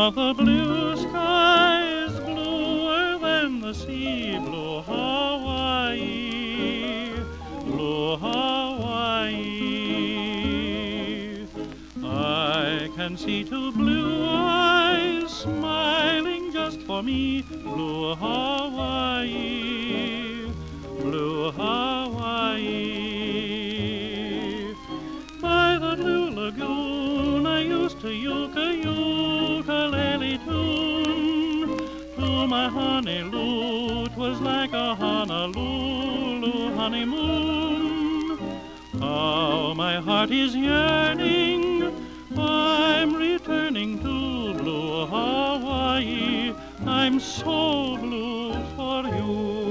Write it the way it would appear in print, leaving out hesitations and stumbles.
of the blue skies, bluer than the sea, blue Hawaii, blue Hawaii. I can see two blue eyes smiling just for me, blue Hawaii, blue Hawaii. By the blue lagoon I used to ukulele tune to my honey loo. 'Twas like a Honolulu honeymoon. How my heart is yearning, I'm returning to blue Hawaii. I'm so blue for you.